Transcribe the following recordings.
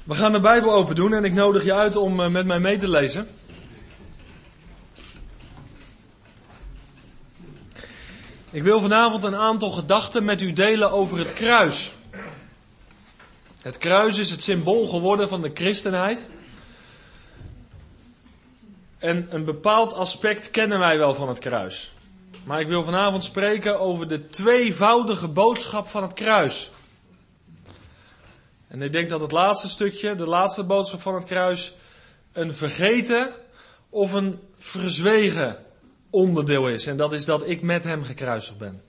We gaan de Bijbel open doen en ik nodig je uit om met mij mee te lezen. Ik wil vanavond een aantal gedachten met u delen over het kruis. Het kruis is het symbool geworden van de christenheid. En een bepaald aspect kennen wij wel van het kruis. Maar ik wil vanavond spreken over de tweevoudige boodschap van het kruis. En ik denk dat het laatste stukje, de laatste boodschap van het kruis, een vergeten of een verzwegen onderdeel is. En dat is dat ik met hem gekruisigd ben.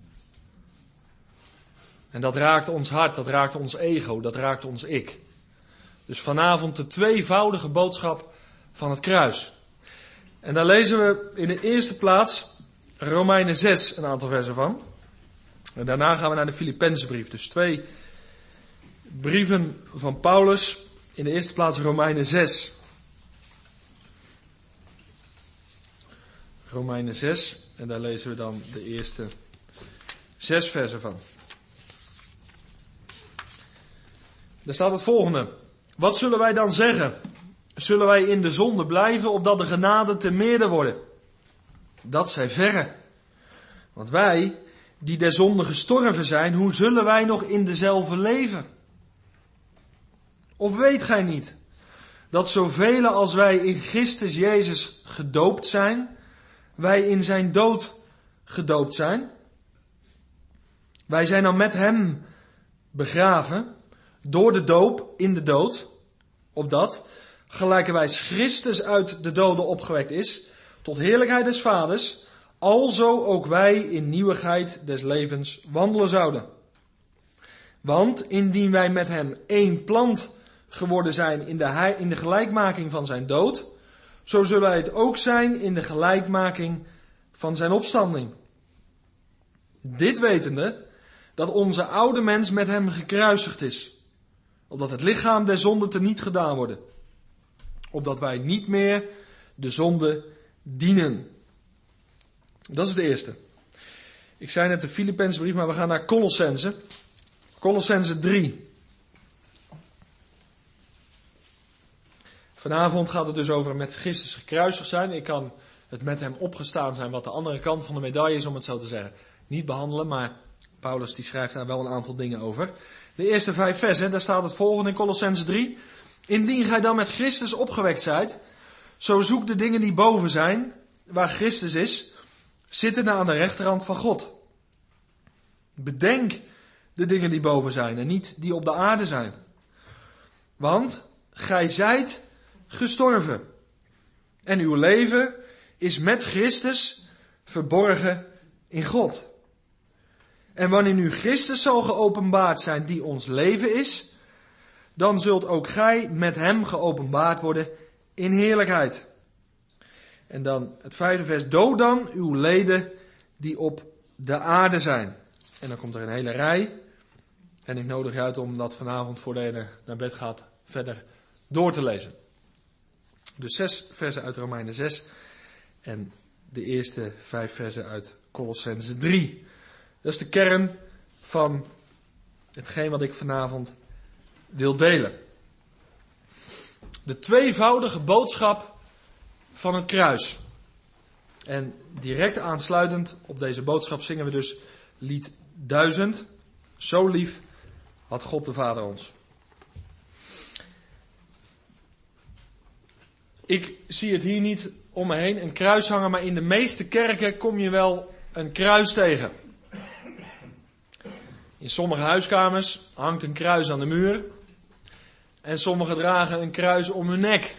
En dat raakt ons hart, dat raakt ons ego, dat raakt ons ik. Dus vanavond de tweevoudige boodschap van het kruis. En daar lezen we in de eerste plaats Romeinen 6 een aantal versen van. En daarna gaan we naar de Filippenzenbrief. Dus twee brieven van Paulus. In de eerste plaats Romeinen 6. Romeinen 6. En daar lezen we dan de eerste 6 versen van. Daar staat het volgende. Wat zullen wij dan zeggen? Zullen wij in de zonde blijven, opdat de genade te meerder worden? Dat zij verre. Want wij, die der zonde gestorven zijn, hoe zullen wij nog in dezelfde leven? Of weet gij niet, dat zoveel als wij in Christus Jezus gedoopt zijn, wij in zijn dood gedoopt zijn? Wij zijn dan met hem begraven, door de doop in de dood, opdat, gelijkerwijs Christus uit de doden opgewekt is, tot heerlijkheid des Vaders, alzo ook wij in nieuwigheid des levens wandelen zouden. Want indien wij met hem één plant geworden zijn in de gelijkmaking van zijn dood, zo zullen wij het ook zijn in de gelijkmaking van zijn opstanding. Dit wetende, dat onze oude mens met hem gekruisigd is, opdat het lichaam der zonde teniet gedaan worden, opdat wij niet meer de zonde dienen. Dat is de eerste. Ik zei net de Filippenzenbrief, maar we gaan naar Colossenzen. Colossenzen 3. Vanavond gaat het dus over met Christus gekruisigd zijn. Ik kan het met hem opgestaan zijn, wat de andere kant van de medaille is, om het zo te zeggen, niet behandelen, maar Paulus die schrijft daar wel een aantal dingen over. De eerste 5 versen, daar staat het volgende in Colossenzen 3. Indien gij dan met Christus opgewekt zijt, zo zoek de dingen die boven zijn, waar Christus is, zittende aan de rechterhand van God. Bedenk de dingen die boven zijn en niet die op de aarde zijn. Want gij zijt gestorven. En uw leven is met Christus verborgen in God. En wanneer nu Christus zal geopenbaard zijn die ons leven is, dan zult ook gij met hem geopenbaard worden in heerlijkheid. En dan het 5e vers. Dood dan uw leden die op de aarde zijn. En dan komt er een hele rij. En ik nodig je uit om dat vanavond voordat je naar bed gaat verder door te lezen. Dus 6 versen uit Romeinen 6. En de eerste 5 versen uit Colossenzen 3. Dat is de kern van hetgeen wat ik vanavond wil delen. De tweevoudige boodschap van het kruis. En direct aansluitend op deze boodschap zingen we dus lied 1000. Zo lief had God de Vader ons. Ik zie het hier niet om me heen, een kruis hangen, maar in de meeste kerken kom je wel een kruis tegen. In sommige huiskamers hangt een kruis aan de muur. En sommigen dragen een kruis om hun nek.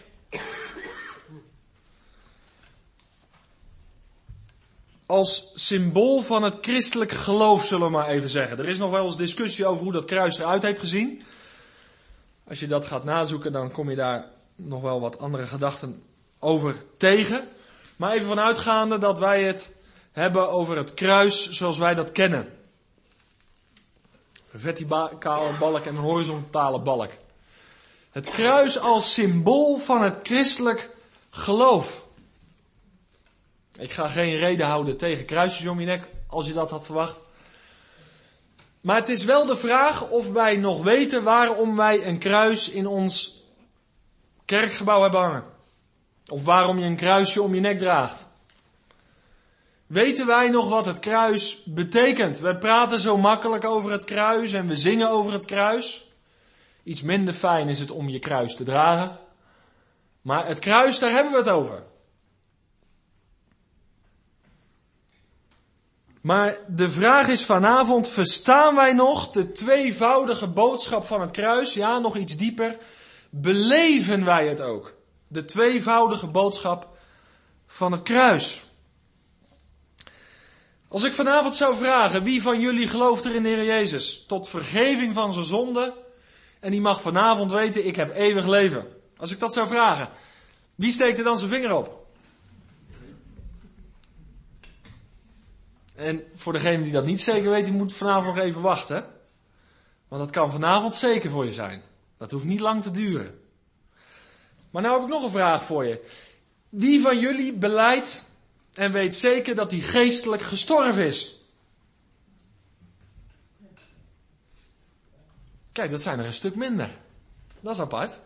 Als symbool van het christelijke geloof, zullen we maar even zeggen. Er is nog wel eens discussie over hoe dat kruis eruit heeft gezien. Als je dat gaat nazoeken, dan kom je daar nog wel wat andere gedachten over tegen. Maar even vanuitgaande dat wij het hebben over het kruis zoals wij dat kennen. Een verticale balk en een horizontale balk. Het kruis als symbool van het christelijk geloof. Ik ga geen reden houden tegen kruisjes om je nek, als je dat had verwacht. Maar het is wel de vraag of wij nog weten waarom wij een kruis in ons kerkgebouw hebben hangen. Of waarom je een kruisje om je nek draagt. Weten wij nog wat het kruis betekent? We praten zo makkelijk over het kruis en we zingen over het kruis. Iets minder fijn is het om je kruis te dragen. Maar het kruis, daar hebben we het over. Maar de vraag is vanavond, verstaan wij nog de tweevoudige boodschap van het kruis? Ja, nog iets dieper. Beleven wij het ook? De tweevoudige boodschap van het kruis. Als ik vanavond zou vragen, wie van jullie gelooft er in de Heer Jezus? Tot vergeving van zijn zonde. En die mag vanavond weten, ik heb eeuwig leven. Als ik dat zou vragen, wie steekt er dan zijn vinger op? En voor degene die dat niet zeker weet, die moet vanavond nog even wachten. Want dat kan vanavond zeker voor je zijn. Dat hoeft niet lang te duren. Maar nou heb ik nog een vraag voor je. Wie van jullie belijdt en weet zeker dat hij geestelijk gestorven is? Kijk, dat zijn er een stuk minder. Dat is apart.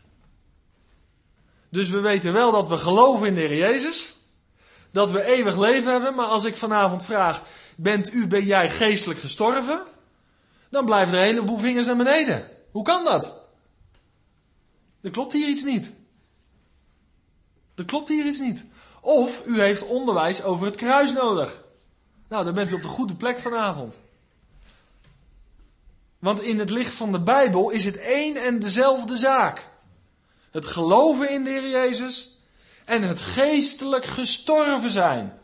Dus we weten wel dat we geloven in de Heer Jezus. Dat we eeuwig leven hebben. Maar als ik vanavond vraag, ben jij geestelijk gestorven? Dan blijven er een heleboel vingers naar beneden. Hoe kan dat? Er klopt hier iets niet. Er klopt hier iets niet. Of u heeft onderwijs over het kruis nodig. Nou, dan bent u op de goede plek vanavond. Want in het licht van de Bijbel is het één en dezelfde zaak. Het geloven in de Heer Jezus en het geestelijk gestorven zijn.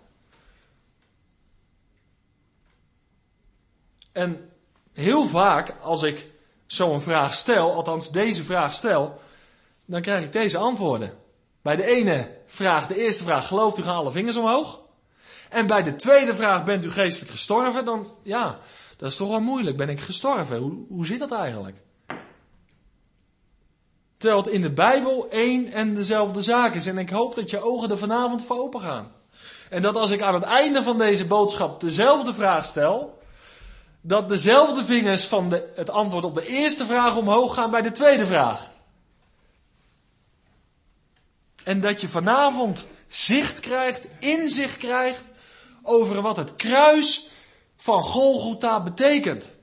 En heel vaak als ik zo'n vraag stel, althans deze vraag stel, dan krijg ik deze antwoorden. Bij de ene vraag, de eerste vraag, gelooft u, gaan alle vingers omhoog. En bij de tweede vraag, bent u geestelijk gestorven? Dan, ja, dat is toch wel moeilijk. Ben ik gestorven? Hoe zit dat eigenlijk? Terwijl het in de Bijbel één en dezelfde zaak is. En ik hoop dat je ogen er vanavond voor open gaan. En dat als ik aan het einde van deze boodschap dezelfde vraag stel, dat dezelfde vingers van het antwoord op de eerste vraag omhoog gaan bij de tweede vraag. En dat je vanavond zicht krijgt, inzicht krijgt over wat het kruis van Golgotha betekent.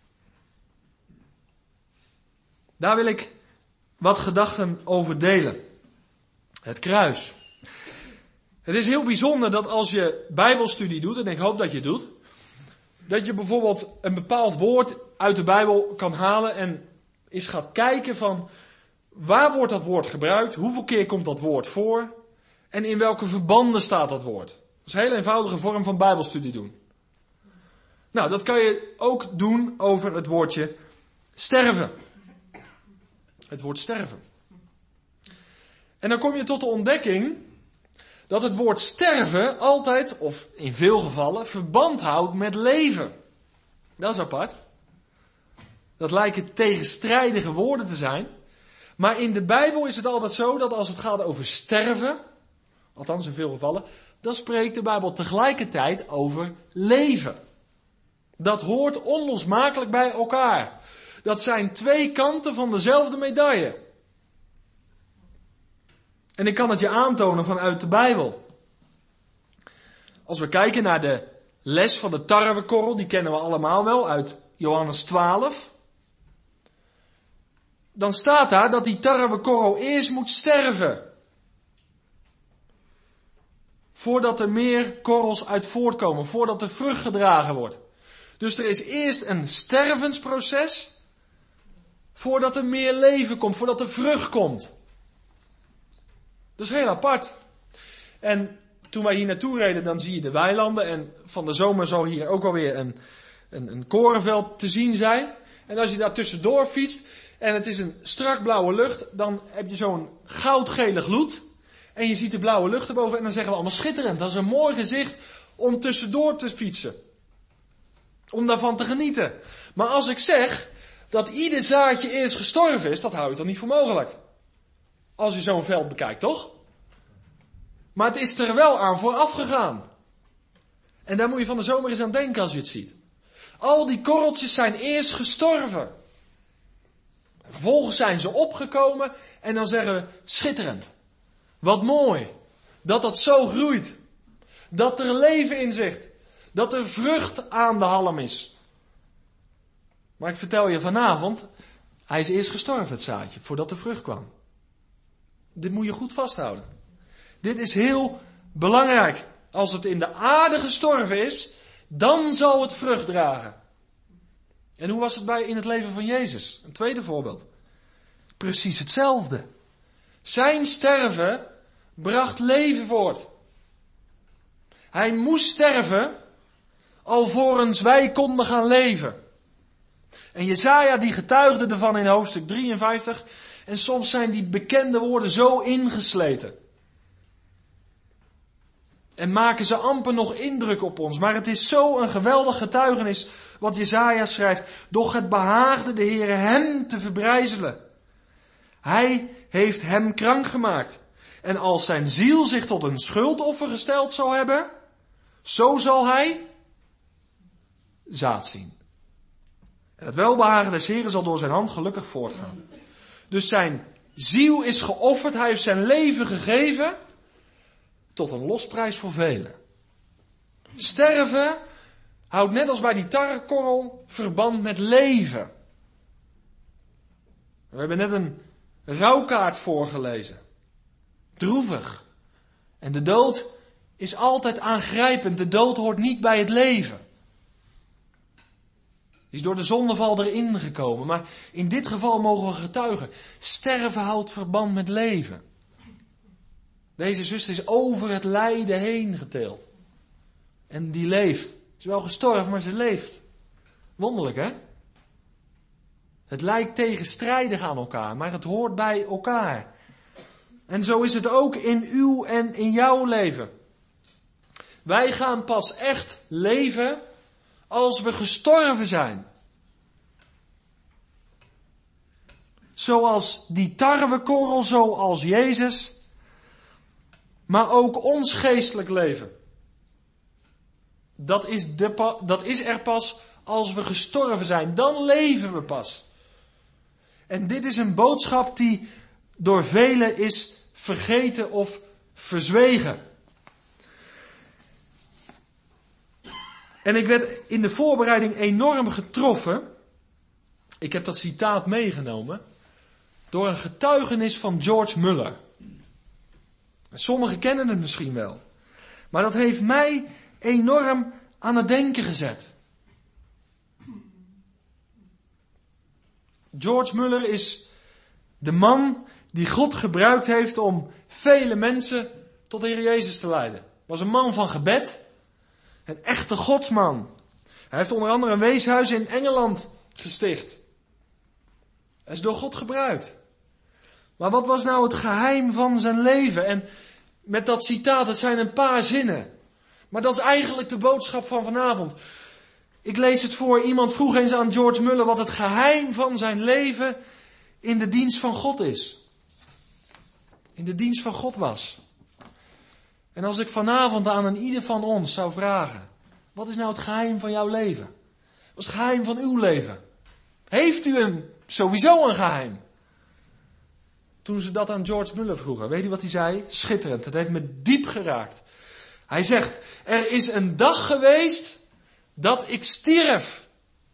Daar wil ik wat gedachten over delen. Het kruis. Het is heel bijzonder dat als je Bijbelstudie doet, en ik hoop dat je het doet, dat je bijvoorbeeld een bepaald woord uit de Bijbel kan halen en eens gaat kijken van waar wordt dat woord gebruikt, hoeveel keer komt dat woord voor en in welke verbanden staat dat woord. Dat is een hele eenvoudige vorm van Bijbelstudie doen. Nou, dat kan je ook doen over het woordje sterven. Het woord sterven. En dan kom je tot de ontdekking dat het woord sterven altijd, of in veel gevallen, verband houdt met leven. Dat is apart. Dat lijken tegenstrijdige woorden te zijn. Maar in de Bijbel is het altijd zo dat als het gaat over sterven, althans in veel gevallen, dan spreekt de Bijbel tegelijkertijd over leven. Dat hoort onlosmakelijk bij elkaar. Dat zijn twee kanten van dezelfde medaille. En ik kan het je aantonen vanuit de Bijbel. Als we kijken naar de les van de tarwekorrel, die kennen we allemaal wel uit Johannes 12. Dan staat daar dat die tarwekorrel eerst moet sterven. Voordat er meer korrels uit voortkomen, voordat er vrucht gedragen wordt. Dus er is eerst een stervensproces, voordat er meer leven komt, voordat er vrucht komt. Dat is heel apart. En toen wij hier naartoe reden, dan zie je de weilanden. En van de zomer zal hier ook alweer een korenveld te zien zijn. En als je daar tussendoor fietst en het is een strak blauwe lucht, dan heb je zo'n goudgele gloed. En je ziet de blauwe lucht erboven en dan zeggen we allemaal schitterend. Dat is een mooi gezicht om tussendoor te fietsen. Om daarvan te genieten. Maar als ik zeg dat ieder zaadje eerst gestorven is, dat hou je toch niet voor mogelijk. Als je zo'n veld bekijkt, toch? Maar het is er wel aan vooraf gegaan. En daar moet je van de zomer eens aan denken als je het ziet. Al die korreltjes zijn eerst gestorven. Vervolgens zijn ze opgekomen en dan zeggen we, schitterend. Wat mooi. Dat dat zo groeit. Dat er leven in zit. Dat er vrucht aan de halm is. Maar ik vertel je vanavond, hij is eerst gestorven, het zaadje, voordat de vrucht kwam. Dit moet je goed vasthouden. Dit is heel belangrijk. Als het in de aarde gestorven is, dan zal het vrucht dragen. En hoe was het in het leven van Jezus? Een tweede voorbeeld. Precies hetzelfde. Zijn sterven bracht leven voort. Hij moest sterven, alvorens wij konden gaan leven. En Jesaja die getuigde ervan in hoofdstuk 53. En soms zijn die bekende woorden zo ingesleten. En maken ze amper nog indruk op ons. Maar het is zo een geweldig getuigenis wat Jesaja schrijft. Doch het behaagde de Heere hem te verbrijzelen. Hij heeft hem krank gemaakt. En als zijn ziel zich tot een schuldoffer gesteld zou hebben, zo zal hij zaad zien. En het welbehagen des Heeren zal door zijn hand gelukkig voortgaan. Dus zijn ziel is geofferd, hij heeft zijn leven gegeven tot een losprijs voor velen. Sterven houdt net als bij die tarrekorrel verband met leven. We hebben net een rouwkaart voorgelezen. Droevig. En de dood is altijd aangrijpend. De dood hoort niet bij het leven. Die is door de zondeval erin gekomen. Maar in dit geval mogen we getuigen. Sterven houdt verband met leven. Deze zuster is over het lijden heen geteeld. En die leeft. Ze is wel gestorven, maar ze leeft. Wonderlijk, hè? Het lijkt tegenstrijdig aan elkaar, maar het hoort bij elkaar. En zo is het ook in uw en in jouw leven. Wij gaan pas echt leven als we gestorven zijn. Zoals die tarwekorrel, zoals Jezus. Maar ook ons geestelijk leven. Dat is er pas als we gestorven zijn. Dan leven we pas. En dit is een boodschap die door velen is vergeten of verzwegen. En ik werd in de voorbereiding enorm getroffen. Ik heb dat citaat meegenomen. Door een getuigenis van George Muller. Sommigen kennen het misschien wel. Maar dat heeft mij enorm aan het denken gezet. George Muller is de man die God gebruikt heeft om vele mensen tot de Heer Jezus te leiden. Was een man van gebed. Een echte godsman. Hij heeft onder andere een weeshuis in Engeland gesticht. Hij is door God gebruikt. Maar wat was nou het geheim van zijn leven? En met dat citaat, het zijn een paar zinnen. Maar dat is eigenlijk de boodschap van vanavond. Ik lees het voor. Iemand vroeg eens aan George Muller wat het geheim van zijn leven in de dienst van God is. In de dienst van God was. En als ik vanavond aan een ieder van ons zou vragen, wat is nou het geheim van jouw leven? Wat is het geheim van uw leven? Heeft u sowieso een geheim? Toen ze dat aan George Muller vroegen, weet u wat hij zei? Schitterend, het heeft me diep geraakt. Hij zegt, er is een dag geweest dat ik stierf.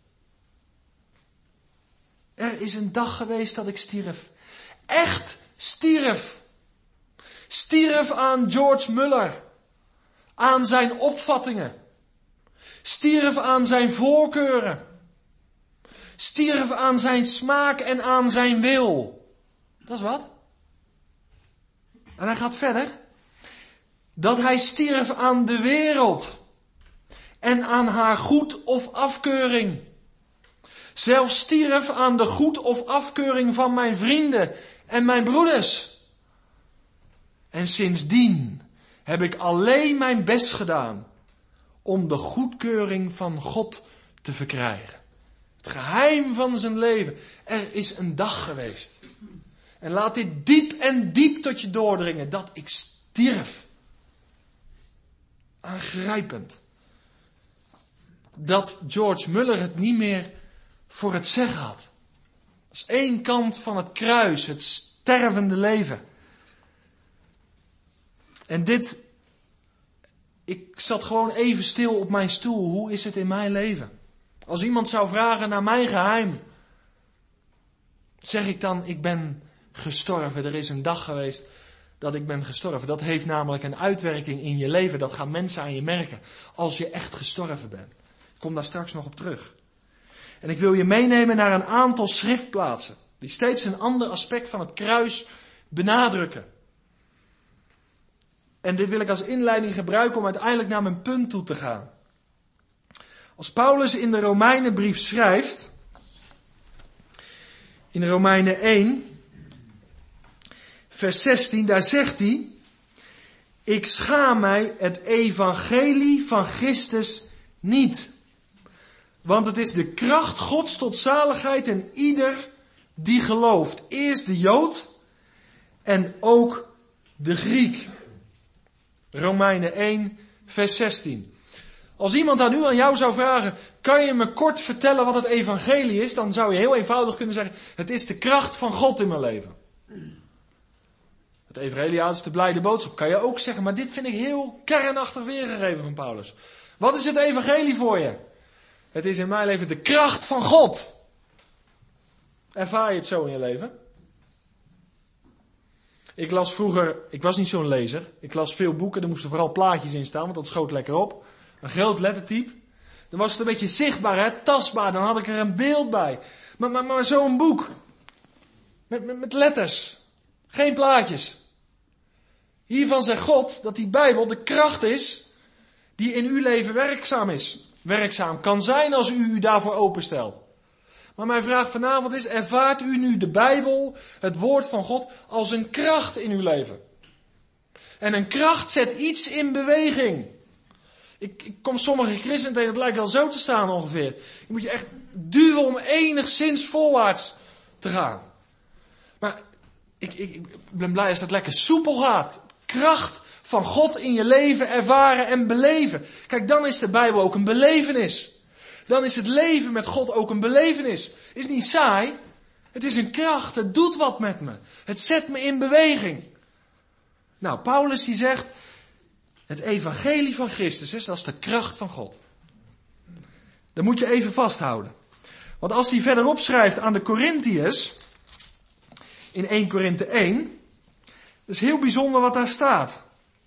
Er is een dag geweest dat ik stierf. Echt stierf. Stierf aan George Muller. Aan zijn opvattingen. Stierf aan zijn voorkeuren. Stierf aan zijn smaak en aan zijn wil. Dat is wat. En hij gaat verder. Dat hij stierf aan de wereld. En aan haar goed of afkeuring. Zelfs stierf aan de goed of afkeuring van mijn vrienden en mijn broeders. En sindsdien heb ik alleen mijn best gedaan om de goedkeuring van God te verkrijgen. Het geheim van zijn leven. Er is een dag geweest. En laat dit diep en diep tot je doordringen dat ik stierf. Aangrijpend. dat George Muller het niet meer voor het zeggen had. Dat is één kant van het kruis, het stervende leven. En ik zat gewoon even stil op mijn stoel. Hoe is het in mijn leven? Als iemand zou vragen naar mijn geheim, zeg ik dan, ik ben gestorven. Er is een dag geweest dat ik ben gestorven. Dat heeft namelijk een uitwerking in je leven. Dat gaan mensen aan je merken. Als je echt gestorven bent. Ik kom daar straks nog op terug. En ik wil je meenemen naar een aantal schriftplaatsen. Die steeds een ander aspect van het kruis benadrukken. En dit wil ik als inleiding gebruiken om uiteindelijk naar mijn punt toe te gaan. Als Paulus in de Romeinenbrief schrijft, in Romeinen 1, vers 16, daar zegt hij, ik schaam mij het evangelie van Christus niet. Want het is de kracht Gods tot zaligheid en ieder die gelooft. Eerst de Jood en ook de Griek. Romeinen 1, vers 16. Als iemand aan jou zou vragen, kan je me kort vertellen wat het evangelie is? Dan zou je heel eenvoudig kunnen zeggen, het is de kracht van God in mijn leven. Het evangelie, ja, dat is de blijde boodschap. Kan je ook zeggen, maar dit vind ik heel kernachtig weergegeven van Paulus. Wat is het evangelie voor je? Het is in mijn leven de kracht van God. Ervaar je het zo in je leven? Ik las vroeger, ik was niet zo'n lezer. Ik las veel boeken, er moesten vooral plaatjes in staan, want dat schoot lekker op. Een groot lettertype. Dan was het een beetje zichtbaar, hè, tastbaar, dan had ik er een beeld bij. Maar zo'n boek. Met letters. Geen plaatjes. Hiervan zegt God dat die Bijbel de kracht is die in uw leven werkzaam is. Werkzaam kan zijn als u daarvoor openstelt. Maar mijn vraag vanavond is, ervaart u nu de Bijbel, het woord van God, als een kracht in uw leven? En een kracht zet iets in beweging. Ik kom sommige christenen tegen, dat lijkt wel zo te staan ongeveer. Je moet je echt duwen om enigszins voorwaarts te gaan. Maar ik ben blij als dat lekker soepel gaat. Kracht van God in je leven ervaren en beleven. Kijk, dan is de Bijbel ook een belevenis. Dan is het leven met God ook een belevenis. Is niet saai. Het is een kracht. Het doet wat met me. Het zet me in beweging. Nou, Paulus die zegt, het evangelie van Christus, dat is de kracht van God. Dat moet je even vasthouden. Want als hij verderop schrijft aan de Korintiërs, in 1 Korinthe 1, dat is heel bijzonder wat daar staat.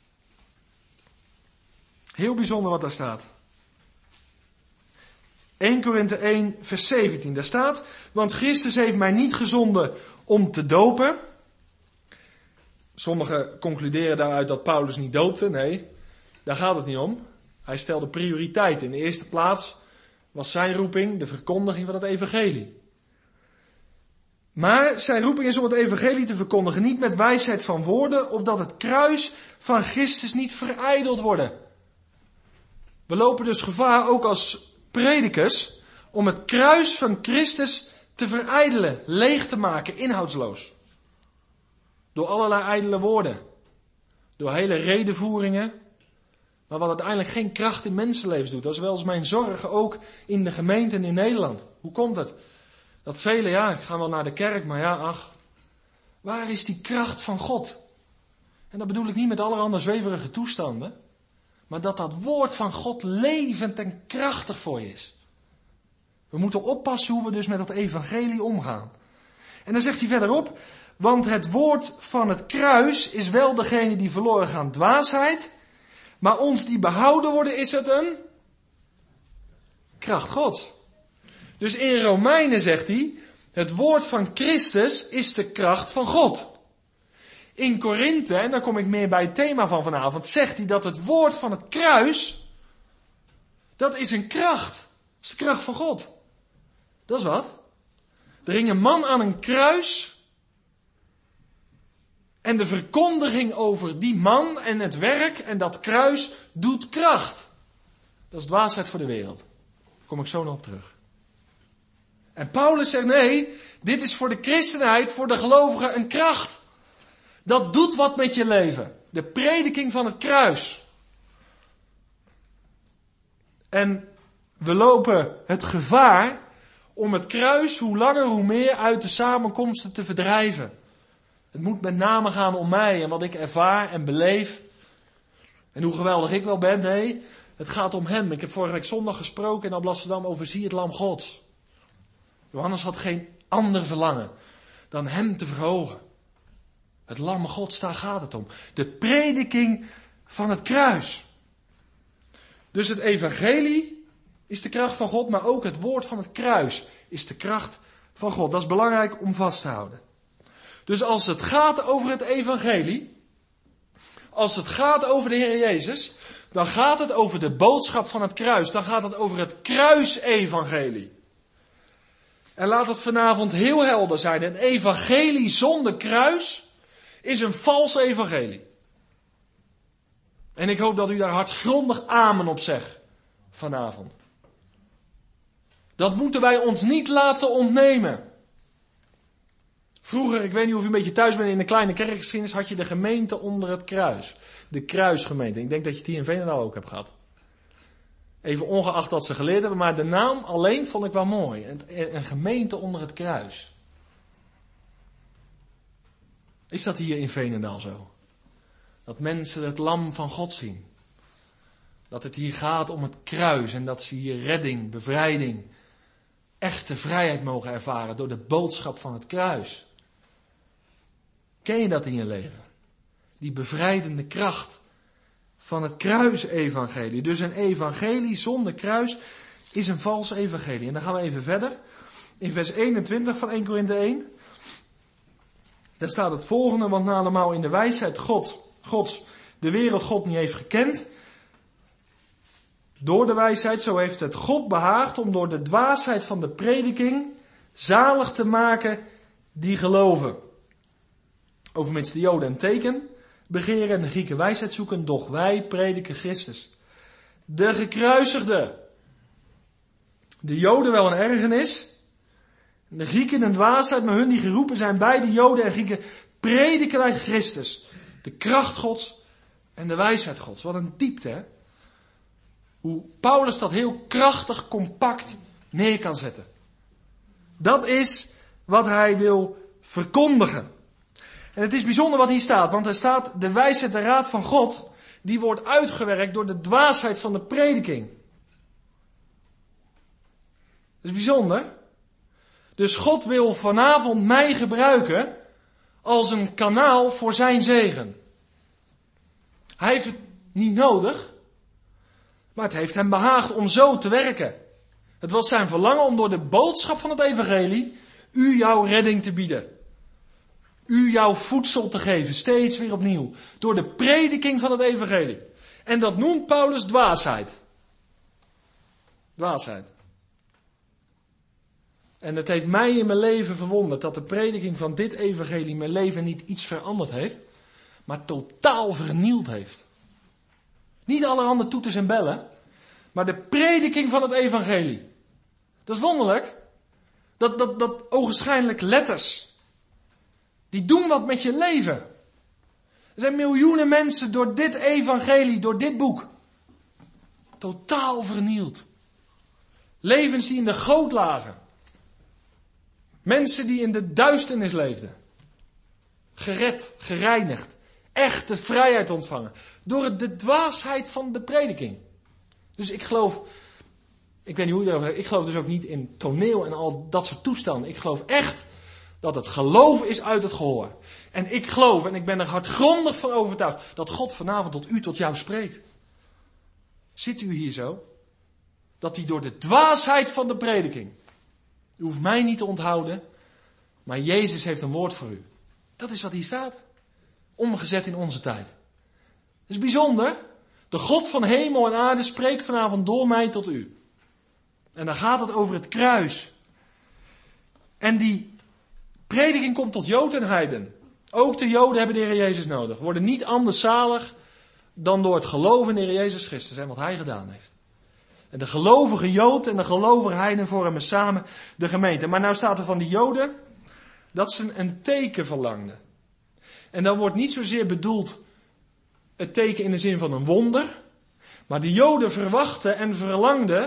Heel bijzonder wat daar staat. 1 Korinthe 1 vers 17, daar staat, want Christus heeft mij niet gezonden om te dopen. Sommigen concluderen daaruit dat Paulus niet doopte. Nee, daar gaat het niet om. Hij stelde prioriteiten. In de eerste plaats was zijn roeping de verkondiging van het evangelie. Maar zijn roeping is om het evangelie te verkondigen, niet met wijsheid van woorden, opdat het kruis van Christus niet verijdeld worden. We lopen dus gevaar, ook als predikers, om het kruis van Christus te verijdelen, leeg te maken, inhoudsloos. Door allerlei ijdele woorden. Door hele redevoeringen. Maar wat uiteindelijk geen kracht in mensenlevens doet. Dat is wel eens mijn zorgen ook in de gemeenten in Nederland. Hoe komt het? Dat velen, gaan wel naar de kerk, maar waar is die kracht van God? En dat bedoel ik niet met allerhande zweverige toestanden. Maar dat woord van God levend en krachtig voor je is. We moeten oppassen hoe we dus met dat evangelie omgaan. En dan zegt hij verderop, want het woord van het kruis is wel degene die verloren gaan dwaasheid. Maar ons die behouden worden is het een kracht Gods. Dus in Romeinen zegt hij, het woord van Christus is de kracht van God. In Korinthe, en daar kom ik meer bij het thema van vanavond, zegt hij dat het woord van het kruis, dat is een kracht. Dat is de kracht van God. Dat is wat. Er hing een man aan een kruis. En de verkondiging over die man en het werk en dat kruis doet kracht. Dat is dwaasheid voor de wereld. Daar kom ik zo nog op terug. En Paulus zegt nee, dit is voor de christenheid, voor de gelovigen een kracht. Dat doet wat met je leven. De prediking van het kruis. En We lopen het gevaar om het kruis hoe langer hoe meer uit de samenkomsten te verdrijven. Het moet met name gaan om mij en wat ik ervaar en beleef. En hoe geweldig ik wel ben. Nee, het gaat om hem. Ik heb vorige week zondag gesproken in Alblasserdam over zie het lam Gods. Johannes had geen ander verlangen dan hem te verhogen. Het lam Gods, daar gaat het om. De prediking van het kruis. Dus het evangelie is de kracht van God, maar ook het woord van het kruis is de kracht van God. Dat is belangrijk om vast te houden. Dus als het gaat over het evangelie, als het gaat over de Heer Jezus, dan gaat het over de boodschap van het kruis. Dan gaat het over het kruisevangelie. En laat het vanavond heel helder zijn. Een evangelie zonder kruis is een vals evangelie. En ik hoop dat u daar hardgrondig amen op zegt vanavond. Dat moeten wij ons niet laten ontnemen. Vroeger, ik weet niet of u een beetje thuis bent in een kleine kerkgeschiedenis, had je de gemeente onder het kruis. De kruisgemeente. Ik denk dat je het hier in Veenendaal ook hebt gehad. Even ongeacht wat ze geleerd hebben, maar de naam alleen vond ik wel mooi. Een gemeente onder het kruis. Is dat hier in Veenendaal zo? Dat mensen het lam van God zien. Dat het hier gaat om het kruis en dat ze hier redding, bevrijding, echte vrijheid mogen ervaren door de boodschap van het kruis. Ken je dat in je leven? Die bevrijdende kracht van het kruisevangelie. Dus een evangelie zonder kruis is een vals evangelie. En dan gaan we even verder. In vers 21 van 1 Korinthe 1. Daar staat het volgende. Want nadermaal in de wijsheid Gods de wereld God niet heeft gekend. Door de wijsheid, zo heeft het God behaagd om door de dwaasheid van de prediking zalig te maken die geloven. Overmits de Joden een teken begeren en de Grieken wijsheid zoeken, doch wij prediken Christus. De gekruisigde. De Joden wel een ergernis. De Grieken een dwaasheid, maar hun die geroepen zijn, beide Joden en Grieken, prediken wij Christus. De kracht Gods en de wijsheid Gods. Wat een diepte, hè? Hoe Paulus dat heel krachtig, compact neer kan zetten. Dat is wat hij wil verkondigen. En het is bijzonder wat hier staat, want er staat de wijsheid, de raad van God, die wordt uitgewerkt door de dwaasheid van de prediking. Dat is bijzonder. Dus God wil vanavond mij gebruiken als een kanaal voor zijn zegen. Hij heeft het niet nodig, maar het heeft hem behaagd om zo te werken. Het was zijn verlangen om door de boodschap van het evangelie u jouw redding te bieden. U jouw voedsel te geven, steeds weer opnieuw. Door de prediking van het evangelie. En dat noemt Paulus dwaasheid. Dwaasheid. En het heeft mij in mijn leven verwonderd dat de prediking van dit evangelie mijn leven niet iets veranderd heeft, maar totaal vernield heeft. Niet allerhande toeters en bellen, maar de prediking van het evangelie. Dat is wonderlijk. Dat ogenschijnlijk letters. Die doen wat met je leven. Er zijn miljoenen mensen door dit evangelie, door dit boek, totaal vernield. Levens die in de goot lagen. Mensen die in de duisternis leefden. Gered, gereinigd, echte vrijheid ontvangen. Door de dwaasheid van de prediking. Dus ik geloof, ik weet niet hoe je daarover zegt, ik geloof dus ook niet in toneel en al dat soort toestanden. Ik geloof echt dat het geloof is uit het gehoor. En ik geloof, en ik ben er hardgrondig van overtuigd, dat God vanavond tot u, tot jou spreekt. Zit u hier zo? Dat hij door de dwaasheid van de prediking, u hoeft mij niet te onthouden, maar Jezus heeft een woord voor u. Dat is wat hier staat. Omgezet in onze tijd. Dat is bijzonder. De God van hemel en aarde spreekt vanavond door mij tot u. En dan gaat het over het kruis. En die prediking komt tot Jood en heiden. Ook de Joden hebben de Heer Jezus nodig. Worden niet anders zalig dan door het geloven in de Heer Jezus Christus en wat Hij gedaan heeft. En de gelovige Jood en de gelovige heiden vormen samen de gemeente. Maar nou staat er van die Joden dat ze een teken verlangden. En dan wordt niet zozeer bedoeld het teken in de zin van een wonder. Maar de Joden verwachten en verlangden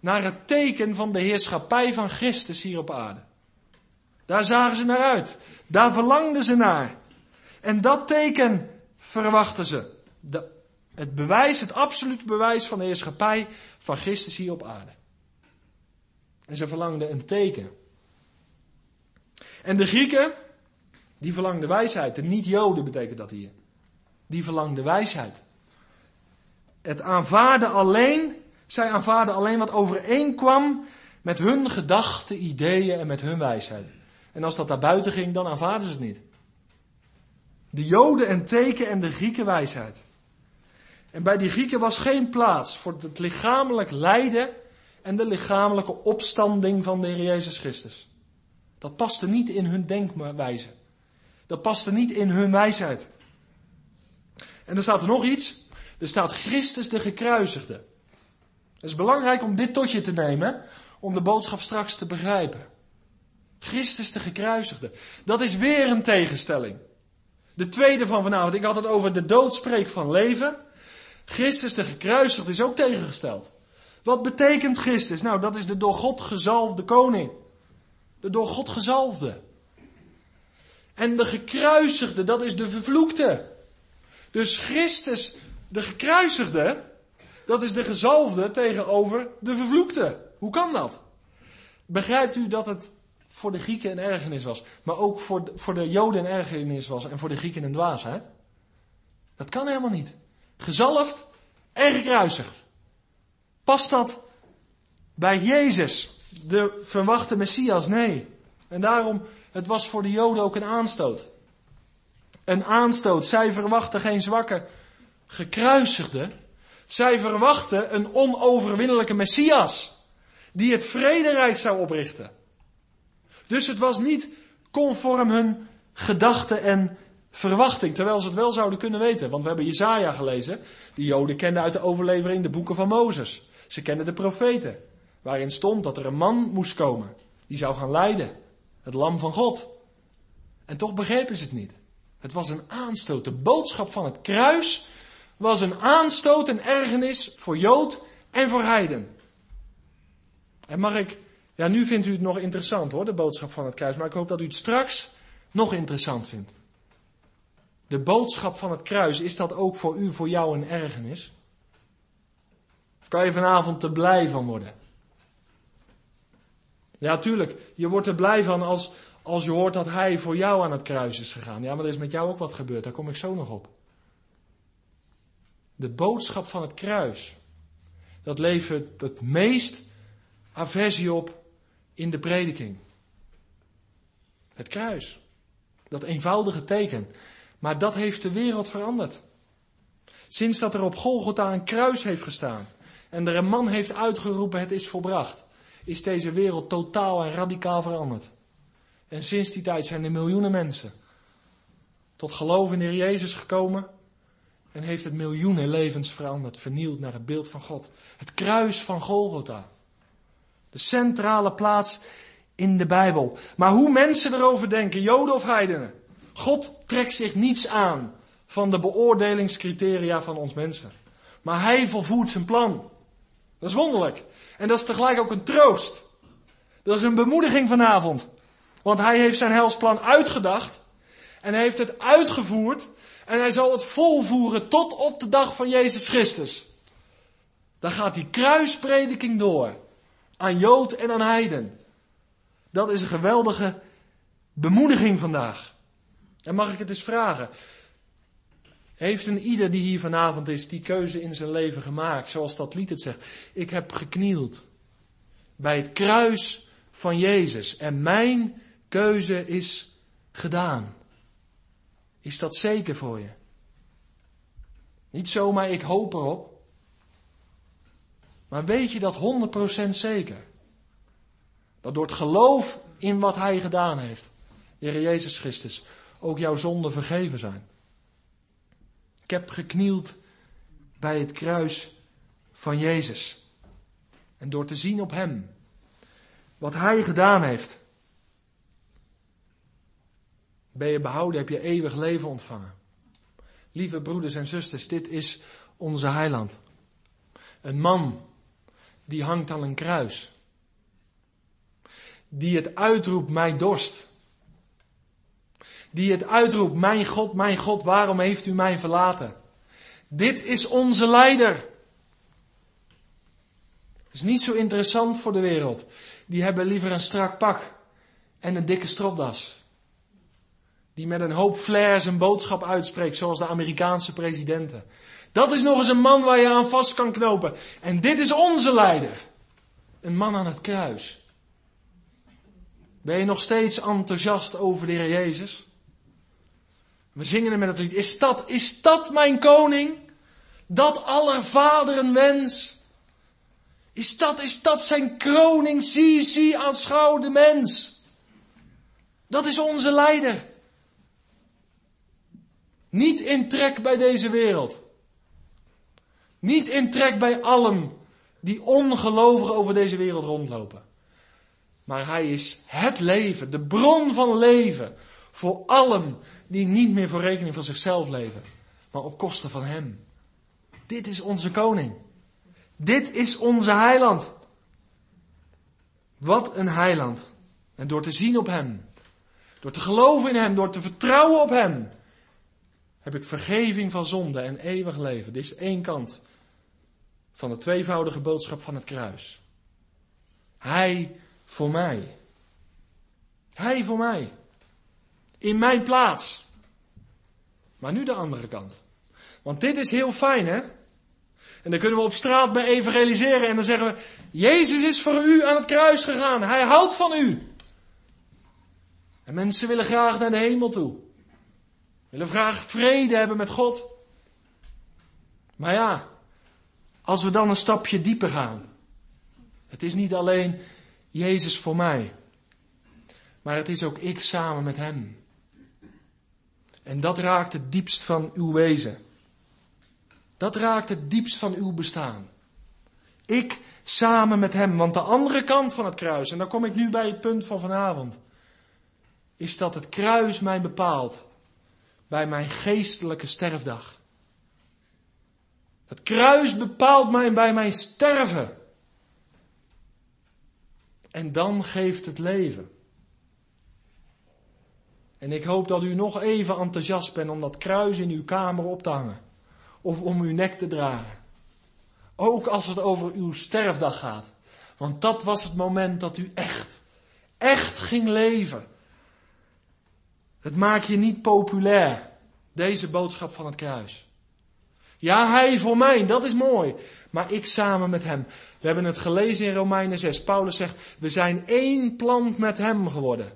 naar het teken van de heerschappij van Christus hier op aarde. Daar zagen ze naar uit. Daar verlangden ze naar. En dat teken verwachten ze. Het bewijs, het absolute bewijs van de heerschappij van Christus hier op aarde. En ze verlangden een teken. En de Grieken, die verlangden wijsheid. De niet-Joden betekent dat hier. Die verlangden wijsheid. Zij aanvaarden alleen wat overeenkwam met hun gedachten, ideeën en met hun wijsheid. En als dat naar buiten ging, dan aanvaarden ze het niet. De Joden een teken en de Grieken wijsheid. En bij die Grieken was geen plaats voor het lichamelijk lijden en de lichamelijke opstanding van de Heer Jezus Christus. Dat paste niet in hun denkwijze. Dat paste niet in hun wijsheid. En er staat er nog iets. Er staat Christus de gekruisigde. Het is belangrijk om dit tot je te nemen, om de boodschap straks te begrijpen. Christus de gekruisigde. Dat is weer een tegenstelling. De tweede van vanavond. Ik had het over de doodspreek van leven. Christus de gekruisigde is ook tegengesteld. Wat betekent Christus? Nou, dat is de door God gezalfde koning. De door God gezalfde. En de gekruisigde, dat is de vervloekte. Dus Christus, de gekruisigde, dat is de gezalfde tegenover de vervloekte. Hoe kan dat? Begrijpt u dat het voor de Grieken een ergernis was, maar ook voor de Joden een ergernis was en voor de Grieken een dwaasheid? Dat kan helemaal niet. Gezalfd en gekruisigd. Past dat bij Jezus, de verwachte Messias? Nee. En daarom, het was voor de Joden ook een aanstoot. Een aanstoot. Zij verwachten geen zwakke gekruisigde. Zij verwachten een onoverwinnelijke Messias. Die het vrederijk zou oprichten. Dus het was niet conform hun gedachten en verwachting. Terwijl ze het wel zouden kunnen weten. Want we hebben Jesaja gelezen. Die Joden kenden uit de overlevering de boeken van Mozes. Ze kenden de profeten. Waarin stond dat er een man moest komen. Die zou gaan leiden. Het lam van God. En toch begrepen ze het niet. Het was een aanstoot. De boodschap van het kruis was een aanstoot, een ergernis voor Jood en voor heiden. En nu vindt u het nog interessant hoor, de boodschap van het kruis. Maar ik hoop dat u het straks nog interessant vindt. De boodschap van het kruis, is dat ook voor u, voor jou een ergernis? Of kan je vanavond er blij van worden? Ja, tuurlijk, je wordt er blij van als je hoort dat hij voor jou aan het kruis is gegaan. Ja, maar er is met jou ook wat gebeurd, daar kom ik zo nog op. De boodschap van het kruis, dat levert het meest aversie op in de prediking. Het kruis, dat eenvoudige teken. Maar dat heeft de wereld veranderd. Sinds dat er op Golgotha een kruis heeft gestaan en er een man heeft uitgeroepen, het is volbracht, is deze wereld totaal en radicaal veranderd. En sinds die tijd zijn er miljoenen mensen tot geloof in de Heer Jezus gekomen en heeft het miljoenen levens veranderd, vernield naar het beeld van God. Het kruis van Golgotha. De centrale plaats in de Bijbel. Maar hoe mensen erover denken, Joden of heidenen, God trekt zich niets aan van de beoordelingscriteria van ons mensen. Maar hij volvoert zijn plan. Dat is wonderlijk. En dat is tegelijk ook een troost. Dat is een bemoediging vanavond. Want hij heeft zijn heilsplan uitgedacht. En hij heeft het uitgevoerd. En hij zal het volvoeren tot op de dag van Jezus Christus. Dan gaat die kruisprediking door. Aan Jood en aan heiden. Dat is een geweldige bemoediging vandaag. En mag ik het eens vragen. Heeft een ieder die hier vanavond is die keuze in zijn leven gemaakt, zoals dat lied het zegt. Ik heb geknield bij het kruis van Jezus en mijn keuze is gedaan. Is dat zeker voor je? Niet zomaar ik hoop erop. Maar weet je dat 100% zeker? Dat door het geloof in wat hij gedaan heeft, de Heer Jezus Christus, ook jouw zonden vergeven zijn. Ik heb geknield bij het kruis van Jezus. En door te zien op hem, wat hij gedaan heeft, ben je behouden, heb je eeuwig leven ontvangen. Lieve broeders en zusters, dit is onze heiland. Een man die hangt aan een kruis. Die het uitroept, mij dorst. Die het uitroept, mijn God, waarom heeft u mij verlaten? Dit is onze leider. Dat is niet zo interessant voor de wereld. Die hebben liever een strak pak en een dikke stropdas. Die met een hoop flair zijn boodschap uitspreekt, zoals de Amerikaanse presidenten. Dat is nog eens een man waar je aan vast kan knopen. En dit is onze leider. Een man aan het kruis. Ben je nog steeds enthousiast over de Heer Jezus? We zingen hem met het lied. Is dat mijn koning? Dat aller vaderen wens? Is dat zijn kroning? Zie, aanschouw de mens. Dat is onze leider. Niet in trek bij deze wereld. Niet in trek bij allen die ongelovig over deze wereld rondlopen. Maar hij is het leven, de bron van leven. Voor allen die niet meer voor rekening van zichzelf leven. Maar op kosten van hem. Dit is onze koning. Dit is onze heiland. Wat een heiland. En door te zien op hem. Door te geloven in hem. Door te vertrouwen op hem. Heb ik vergeving van zonde en eeuwig leven. Dit is één kant van de tweevoudige boodschap van het kruis. Hij voor mij. Hij voor mij. In mijn plaats. Maar nu de andere kant. Want dit is heel fijn, hè? En dan kunnen we op straat mee evangeliseren en dan zeggen we, Jezus is voor u aan het kruis gegaan. Hij houdt van u. En mensen willen graag naar de hemel toe. Willen graag vrede hebben met God. Maar ja, als we dan een stapje dieper gaan. Het is niet alleen Jezus voor mij. Maar het is ook ik samen met hem. En dat raakt het diepst van uw wezen. Dat raakt het diepst van uw bestaan. Ik samen met hem. Want de andere kant van het kruis, en dan kom ik nu bij het punt van vanavond, is dat het kruis mij bepaalt bij mijn geestelijke sterfdag. Het kruis bepaalt mij bij mijn sterven. En dan geeft het leven. En ik hoop dat u nog even enthousiast bent om dat kruis in uw kamer op te hangen. Of om uw nek te dragen. Ook als het over uw sterfdag gaat. Want dat was het moment dat u echt ging leven. Het maakt je niet populair. Deze boodschap van het kruis. Ja, hij voor mij, dat is mooi. Maar ik samen met hem. We hebben het gelezen in Romeinen 6. Paulus zegt, we zijn één plant met hem geworden.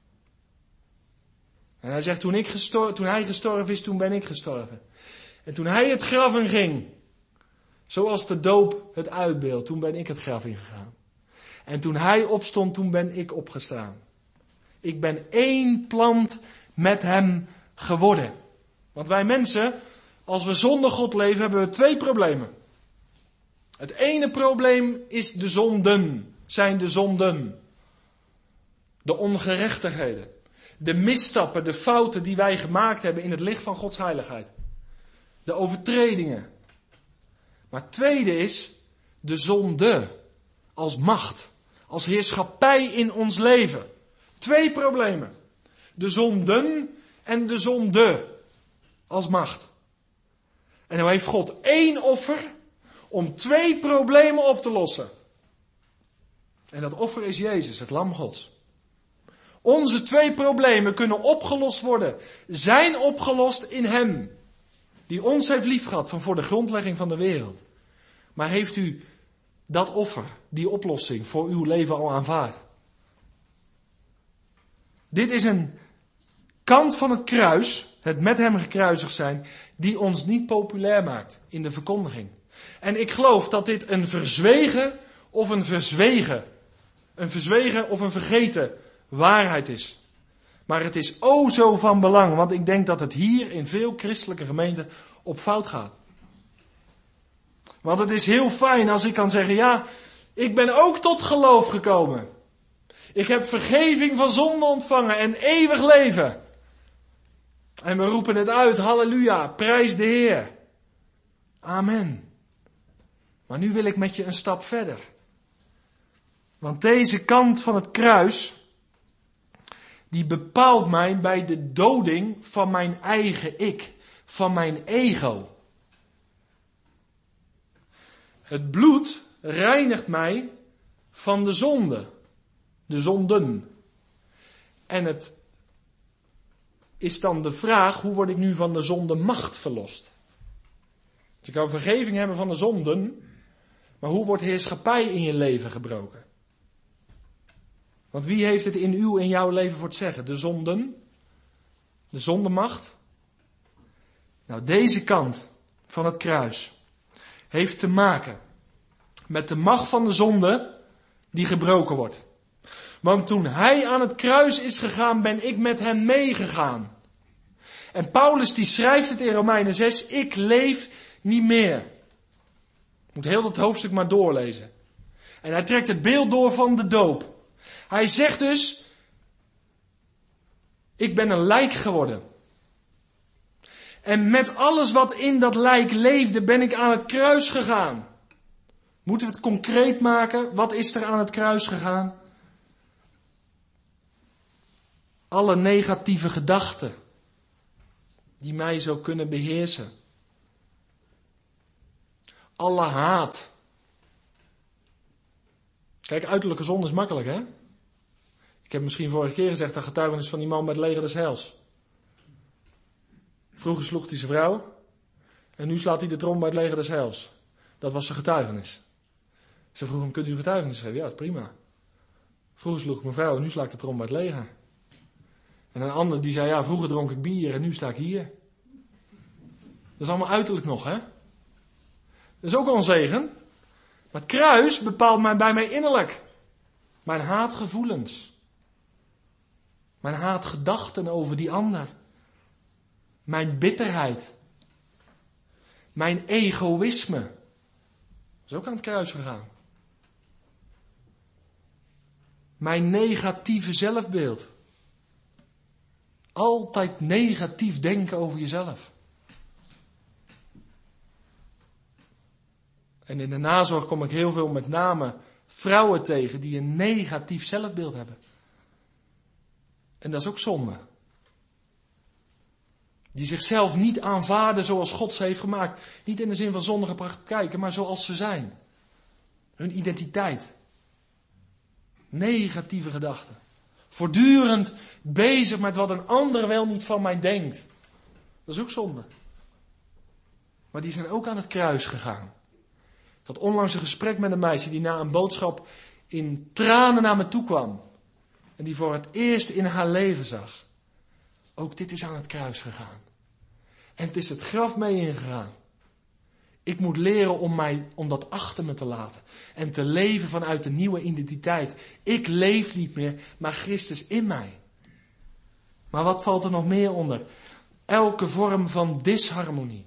En hij zegt, toen hij gestorven is, toen ben ik gestorven. En toen hij het graf in ging, zoals de doop het uitbeeldt, toen ben ik het graf ingegaan. En toen hij opstond, toen ben ik opgestaan. Ik ben één plant met hem geworden. Want wij mensen, als we zonder God leven, hebben we twee problemen. Het ene probleem is de zonden, zijn de zonden. De ongerechtigheden. De misstappen, de fouten die wij gemaakt hebben in het licht van Gods heiligheid. De overtredingen. Maar het tweede is de zonde als macht, als heerschappij in ons leven. Twee problemen. De zonden en de zonde als macht. En nou heeft God één offer om twee problemen op te lossen. En dat offer is Jezus, het Lam Gods. Onze twee problemen kunnen opgelost worden. Zijn opgelost in hem. Die ons heeft liefgehad van voor de grondlegging van de wereld. Maar heeft u dat offer, die oplossing voor uw leven al aanvaard? Dit is een kant van het kruis, het met hem gekruisigd zijn, die ons niet populair maakt in de verkondiging. En ik geloof dat dit een verzwegen of een vergeten waarheid is. Maar het is o zo van belang, want ik denk dat het hier in veel christelijke gemeenten op fout gaat. Want het is heel fijn als ik kan zeggen, ja, ik ben ook tot geloof gekomen. Ik heb vergeving van zonde ontvangen en eeuwig leven. En we roepen het uit, halleluja, prijs de Heer. Amen. Maar nu wil ik met je een stap verder. Want deze kant van het kruis, die bepaalt mij bij de doding van mijn eigen ik, van mijn ego. Het bloed reinigt mij van de zonde, de zonden. En het is dan de vraag, hoe word ik nu van de zondemacht verlost? Dus je kan vergeving hebben van de zonden, maar hoe wordt heerschappij in je leven gebroken? Want wie heeft het in uw en jouw leven voor het zeggen? De zonden? De zondemacht? Nou, deze kant van het kruis heeft te maken met de macht van de zonde die gebroken wordt. Want toen hij aan het kruis is gegaan, ben ik met hem meegegaan. En Paulus die schrijft het in Romeinen 6, ik leef niet meer. Ik moet heel dat hoofdstuk maar doorlezen. En hij trekt het beeld door van de doop. Hij zegt dus, ik ben een lijk geworden. En met alles wat in dat lijk leefde, ben ik aan het kruis gegaan. Moeten we het concreet maken? Wat is er aan het kruis gegaan? Alle negatieve gedachten die mij zo kunnen beheersen. Alle haat. Kijk, uiterlijke zonde is makkelijk, hè? Ik heb misschien vorige keer gezegd, dat getuigenis van die man met het leger des heils. Vroeger sloeg hij zijn vrouw. En nu slaat hij de trom bij het leger des heils. Dat was zijn getuigenis. Ze vroegen hem, kunt u getuigenis geven? Ja, dat is prima. Vroeger sloeg ik mijn vrouw en nu sla ik de trom bij het leger. En een ander die zei, ja, vroeger dronk ik bier en nu sta ik hier. Dat is allemaal uiterlijk nog, hè? Dat is ook al een zegen. Maar het kruis bepaalt mij bij mij innerlijk. Mijn haatgevoelens. Mijn haatgedachten over die ander. Mijn bitterheid. Mijn egoïsme. Dat is ook aan het kruis gegaan. Mijn negatieve zelfbeeld. Altijd negatief denken over jezelf. En in de nazorg kom ik heel veel met name vrouwen tegen die een negatief zelfbeeld hebben. En dat is ook zonde. Die zichzelf niet aanvaarden zoals God ze heeft gemaakt. Niet in de zin van zondige praktijken, maar zoals ze zijn. Hun identiteit. Negatieve gedachten. Voortdurend bezig met wat een ander wel niet van mij denkt. Dat is ook zonde. Maar die zijn ook aan het kruis gegaan. Ik had onlangs een gesprek met een meisje die na een boodschap in tranen naar me toe kwam. En die voor het eerst in haar leven zag. Ook dit is aan het kruis gegaan. En het is het graf mee ingegaan. Ik moet leren om dat achter me te laten. En te leven vanuit een nieuwe identiteit. Ik leef niet meer, maar Christus in mij. Maar wat valt er nog meer onder? Elke vorm van disharmonie.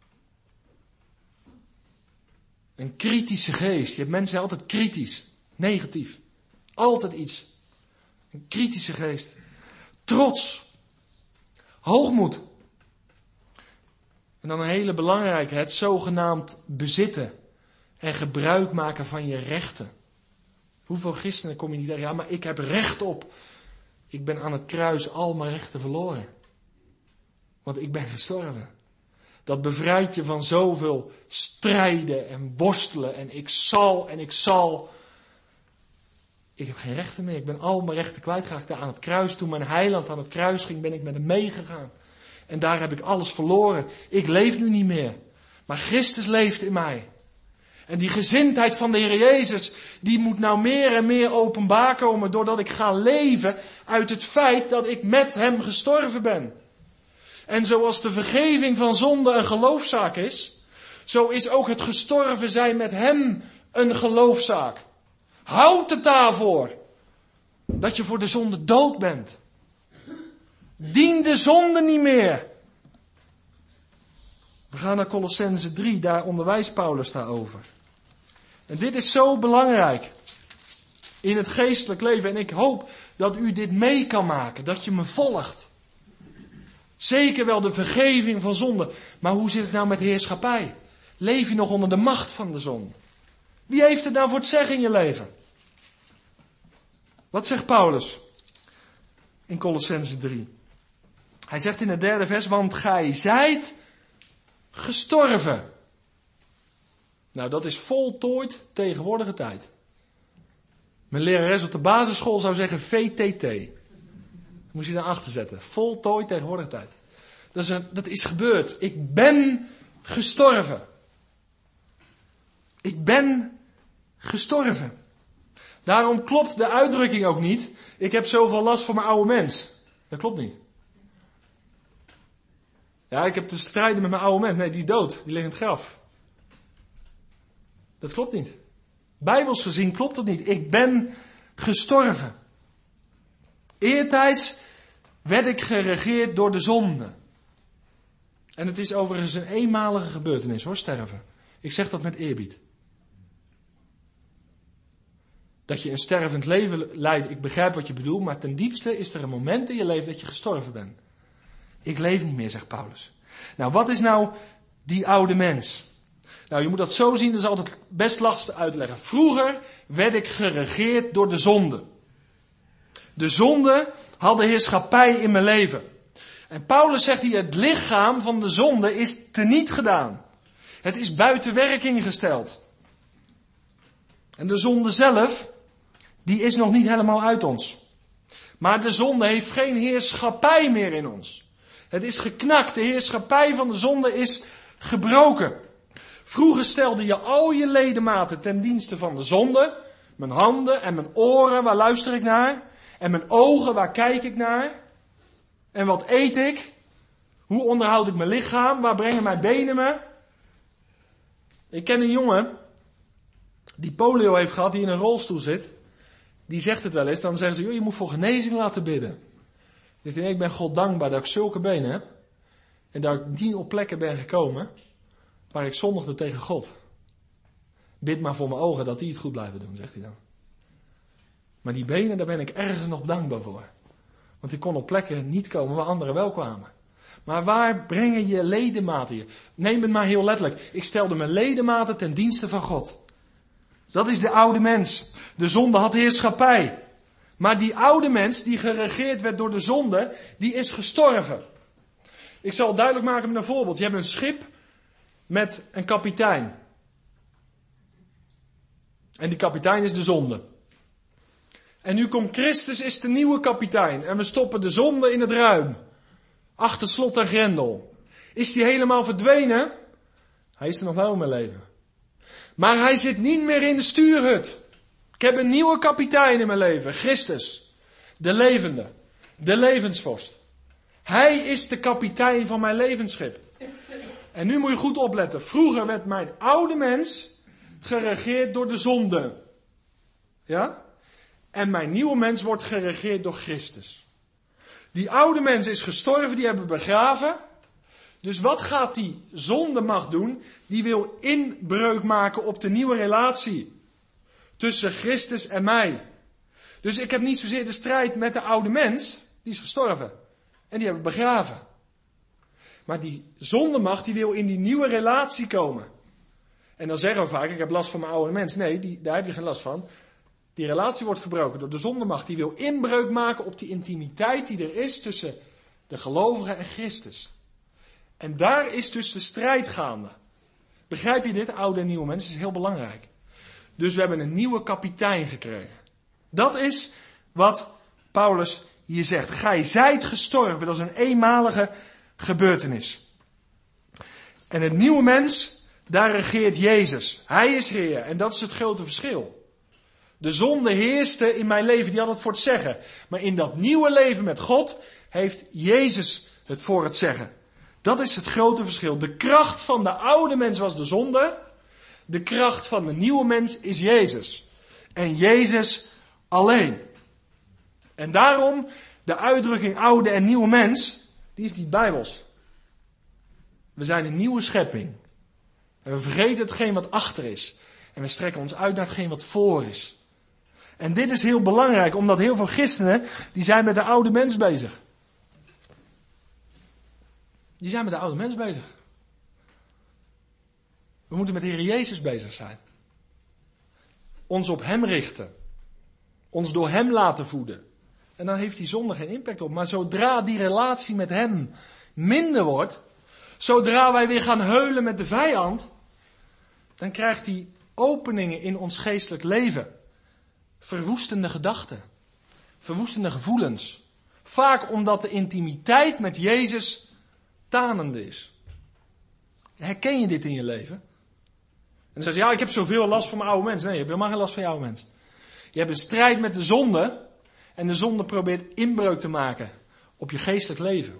Een kritische geest. Je hebt mensen altijd kritisch. Negatief. Altijd iets. Een kritische geest. Trots. Hoogmoed. En dan een hele belangrijke. Het zogenaamd bezitten. En gebruik maken van je rechten. Hoeveel christenen kom je niet tegen? Ja, maar ik heb recht op. Ik ben aan het kruis al mijn rechten verloren. Want ik ben gestorven. Dat bevrijdt je van zoveel strijden en worstelen. En ik zal. Ik heb geen rechten meer. Ik ben al mijn rechten kwijtgeraakt daar aan het kruis. Toen mijn heiland aan het kruis ging, ben ik met hem meegegaan. En daar heb ik alles verloren. Ik leef nu niet meer. Maar Christus leeft in mij. En die gezindheid van de Heer Jezus, die moet nou meer en meer openbaar komen. Doordat ik ga leven uit het feit dat ik met hem gestorven ben. En zoals de vergeving van zonde een geloofszaak is, zo is ook het gestorven zijn met hem een geloofszaak. Houd het daarvoor dat je voor de zonde dood bent. Dien de zonde niet meer. We gaan naar Kolossenzen 3, daar onderwijst Paulus daarover. En dit is zo belangrijk in het geestelijk leven. En ik hoop dat u dit mee kan maken, dat je me volgt. Zeker wel de vergeving van zonde. Maar hoe zit het nou met heerschappij? Leef je nog onder de macht van de zonde? Wie heeft het nou voor het zeggen in je leven? Wat zegt Paulus in Kolossenzen 3? Hij zegt in het 3e vers, want gij zijt gestorven. Nou, dat is voltooid tegenwoordige tijd. Mijn lerares op de basisschool zou zeggen VTT. Moest je daarachter zetten. Voltooid tegenwoordige tijd. Dat is gebeurd. Ik ben gestorven. Ik ben gestorven. Daarom klopt de uitdrukking ook niet. Ik heb zoveel last van mijn oude mens. Dat klopt niet. Ja, ik heb te strijden met mijn oude mens. Nee, die is dood. Die ligt in het graf. Dat klopt niet. Bijbels gezien klopt dat niet. Ik ben gestorven. Eertijds werd ik geregeerd door de zonde. En het is overigens een eenmalige gebeurtenis hoor, sterven. Ik zeg dat met eerbied. Dat je een stervend leven leidt, ik begrijp wat je bedoelt, maar ten diepste is er een moment in je leven dat je gestorven bent. Ik leef niet meer, zegt Paulus. Nou, wat is nou die oude mens? Nou, je moet dat zo zien, dat is altijd best lastig uitleggen. Vroeger werd ik geregeerd door de zonde. De zonde had de heerschappij in mijn leven. En Paulus zegt hier, het lichaam van de zonde is teniet gedaan. Het is buiten werking gesteld. En de zonde zelf, die is nog niet helemaal uit ons. Maar de zonde heeft geen heerschappij meer in ons. Het is geknakt, de heerschappij van de zonde is gebroken. Vroeger stelde je al je ledematen ten dienste van de zonde. Mijn handen en mijn oren, waar luister ik naar? En mijn ogen, waar kijk ik naar? En wat eet ik? Hoe onderhoud ik mijn lichaam? Waar brengen mijn benen me? Ik ken een jongen die polio heeft gehad, die in een rolstoel zit. Die zegt het wel eens, dan zeggen ze, joh, je moet voor genezing laten bidden. Dus ik ben God dankbaar dat ik zulke benen heb. En dat ik niet op plekken ben gekomen waar ik zondigde tegen God. Bid maar voor mijn ogen dat die het goed blijven doen, zegt hij dan. Maar die benen, daar ben ik ergens nog dankbaar voor. Want ik kon op plekken niet komen waar anderen wel kwamen. Maar waar brengen je ledematen je? Neem het maar heel letterlijk. Ik stelde mijn ledematen ten dienste van God. Dat is de oude mens. De zonde had heerschappij. Maar die oude mens die geregeerd werd door de zonde, die is gestorven. Ik zal het duidelijk maken met een voorbeeld. Je hebt een schip met een kapitein. En die kapitein is de zonde. En nu komt Christus, is de nieuwe kapitein. En we stoppen de zonde in het ruim. Achter slot en grendel. Is die helemaal verdwenen? Hij is er nog wel in mijn leven. Maar hij zit niet meer in de stuurhut. Ik heb een nieuwe kapitein in mijn leven. Christus. De levende. De levensvorst. Hij is de kapitein van mijn levensschip. En nu moet je goed opletten. Vroeger werd mijn oude mens geregeerd door de zonde. Ja? En mijn nieuwe mens wordt geregeerd door Christus. Die oude mens is gestorven, die hebben we begraven. Dus wat gaat die zondemacht doen? Die wil inbreuk maken op de nieuwe relatie tussen Christus en mij. Dus ik heb niet zozeer de strijd met de oude mens, die is gestorven. En die hebben we begraven. Maar die zondemacht, die wil in die nieuwe relatie komen. En dan zeggen we vaak, ik heb last van mijn oude mens. Nee, daar heb je geen last van. Die relatie wordt verbroken door de zondemacht. Die wil inbreuk maken op die intimiteit die er is tussen de gelovige en Christus. En daar is dus de strijd gaande. Begrijp je dit, oude en nieuwe mensen? Dat is heel belangrijk. Dus we hebben een nieuwe kapitein gekregen. Dat is wat Paulus hier zegt. Gij zijt gestorven. Dat is een eenmalige gebeurtenis. En het nieuwe mens, daar regeert Jezus. Hij is Heer. En dat is het grote verschil. De zonde heerste in mijn leven, die had het voor het zeggen. Maar in dat nieuwe leven met God heeft Jezus het voor het zeggen. Dat is het grote verschil. De kracht van de oude mens was de zonde. De kracht van de nieuwe mens is Jezus. En Jezus alleen. En daarom, de uitdrukking oude en nieuwe mens, die is niet bijbels. We zijn een nieuwe schepping. En we vergeten hetgeen wat achter is. En we strekken ons uit naar hetgeen wat voor is. En dit is heel belangrijk, omdat heel veel christenen, die zijn met de oude mens bezig. Die zijn met de oude mens bezig. We moeten met de Heer Jezus bezig zijn. ons op hem richten. Ons door hem laten voeden. En dan heeft die zonde geen impact op. Maar zodra die relatie met hem minder wordt, zodra wij weer gaan heulen met de vijand, dan krijgt hij openingen in ons geestelijk leven. Verwoestende gedachten. Verwoestende gevoelens. Vaak omdat de intimiteit met Jezus tanende is. Herken je dit in je leven? En dan zeg je, ja, ik heb zoveel last van mijn oude mens. Nee, je hebt helemaal geen last van je oude mens. Je hebt een strijd met de zonde. En de zonde probeert inbreuk te maken op je geestelijk leven.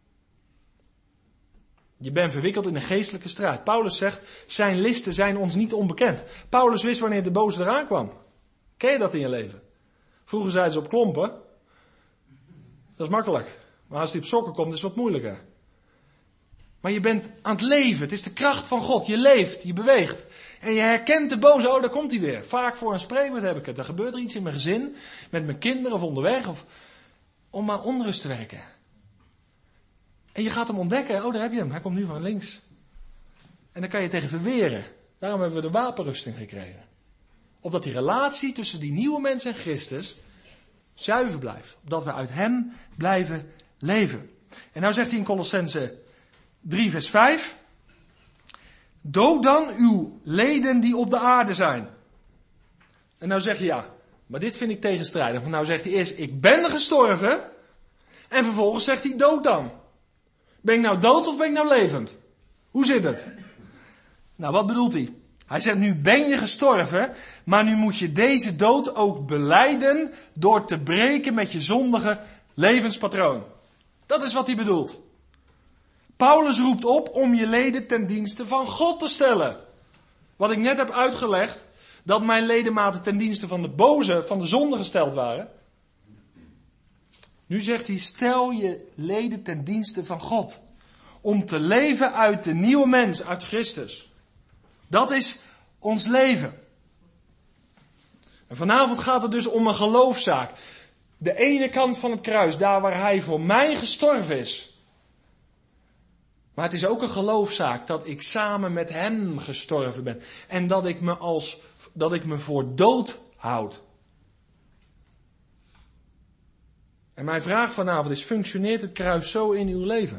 Je bent verwikkeld in een geestelijke strijd. Paulus zegt, zijn listen zijn ons niet onbekend. Paulus wist wanneer de boze eraan kwam. Ken je dat in je leven? Vroeger zeiden ze op klompen. Dat is makkelijk. Maar als hij op sokken komt, is het wat moeilijker. Maar je bent aan het leven. Het is de kracht van God. Je leeft, je beweegt. En je herkent de boze, oh daar komt hij weer. Vaak voor een spreekwoord heb ik het. Er gebeurt er iets in mijn gezin, met mijn kinderen of onderweg. Of om aan onrust te werken. En je gaat hem ontdekken, oh daar heb je hem. Hij komt nu van links. En dan kan je tegen verweren. Daarom hebben we de wapenrusting gekregen. Opdat die relatie tussen die nieuwe mens en Christus zuiver blijft. Opdat we uit hem blijven leven. En nou zegt hij in Kolossenzen 3 vers 5. Dood dan uw leden die op de aarde zijn. En nou zeg je ja, maar dit vind ik tegenstrijdig. Want nou zegt hij eerst, ik ben gestorven. En vervolgens zegt hij, dood dan. Ben ik nou dood of ben ik nou levend? Hoe zit het? Nou, wat bedoelt hij? Hij zegt, nu ben je gestorven, maar nu moet je deze dood ook belijden door te breken met je zondige levenspatroon. Dat is wat hij bedoelt. Paulus roept op om je leden ten dienste van God te stellen. Wat ik net heb uitgelegd, dat mijn ledematen ten dienste van de boze, van de zonde gesteld waren. Nu zegt hij, stel je leden ten dienste van God. Om te leven uit de nieuwe mens, uit Christus. Dat is ons leven. En vanavond gaat het dus om een geloofszaak. De ene kant van het kruis, daar waar hij voor mij gestorven is. Maar het is ook een geloofszaak dat ik samen met hem gestorven ben. En dat ik me voor dood houd. En mijn vraag vanavond is, functioneert het kruis zo in uw leven?